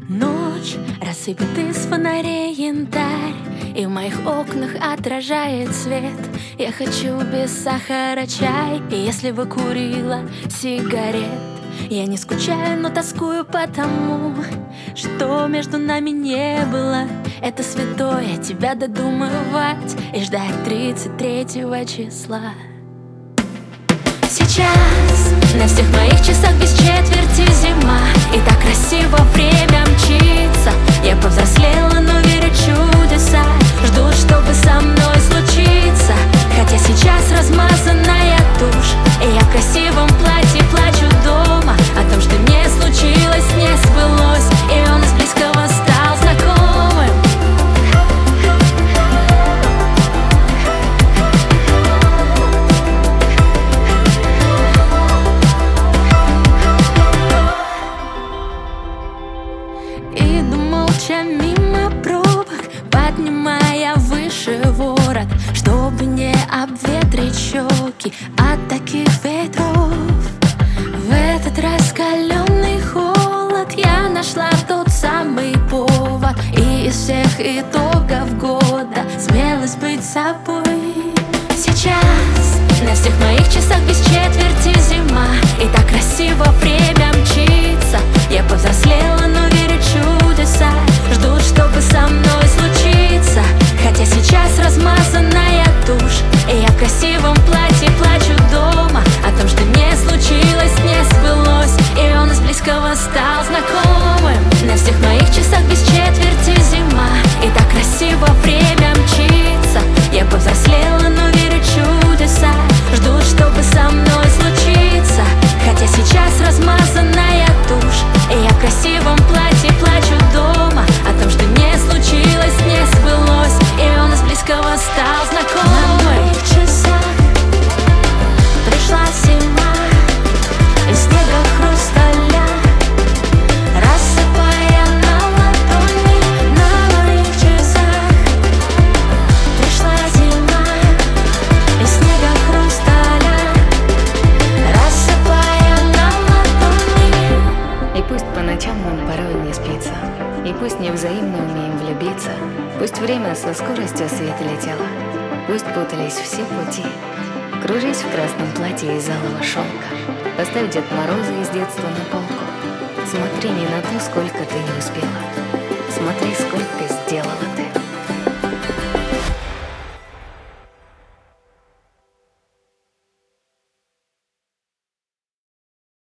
Ночь рассыпет из фонарей янтарь, и в моих окнах отражает свет. Я хочу без сахара чай, и если бы курила сигарет. Я не скучаю, но тоскую потому, что между нами не было. Это святое тебя додумывать и ждать 33 числа. Сейчас на всех моих часах без четверти зима, и так красиво время мчится. Я повзрослела, но верю в чудеса, ждут, чтобы со мной случиться. Хотя сейчас размазанная тушь, и я в красивом платье плачу дома о том, что не случилось, не сбылось, и он из близкого стал знакомым. Иду молча мимо пробок, поднимая выше ворот, чтобы не обветрить щеки от таких ветров. В этот раскаленный холод я нашла тот самый повод, и из всех итогов года смелость быть собой. Сейчас на всех моих часах без четверти зима, и так красиво время мчится. Я повзрослела, но верю в чудеса, ждут, чтобы со мной случиться. Хотя сейчас размазанная тушь, и я в красивом платье плачу дома о том, что не случилось, не сбылось, и он из близкого стал знакомым. На всех моих часах без четверти зима, и так красиво время мчится. Я повзрослела, но верю в чудеса, ждут, чтобы со мной случиться. Хотя сейчас размазанная тушь, и я в красивом платье плачу дома о том, что не случилось, не сбылось, и он из близкого стал знакомым. На моих часах пришла зима из снега хрусталя, рассыпая на ладони. На моих часах пришла зима из снега хрусталя, рассыпая на ладони. И пусть по ночам нам порой не спится, и пусть невзаимно умеем влюбиться, пусть время со скоростью света летело, пусть путались все пути, кружись в красном платье из алого шелка, поставь Дед Мороза из детства на полку. Смотри не на то, сколько ты не успела, смотри, сколько сделала ты.